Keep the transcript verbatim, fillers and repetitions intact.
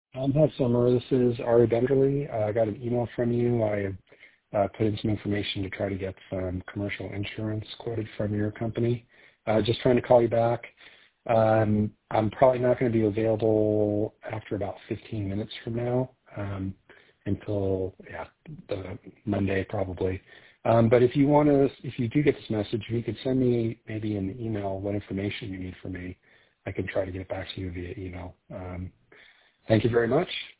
Um, hi, Summer. This is Ari Benderly. Uh, I got an email from you. I uh, put in some information to try to get some commercial insurance quoted from your company. Uh, just trying to call you back. Um, I'm probably not going to be available after about fifteen minutes from now um, until yeah, the Monday probably. Um, but if you want to, if you do get this message, if you could send me maybe an email what information you need from me, I can try to get back to you via email. Um, Thank you very much.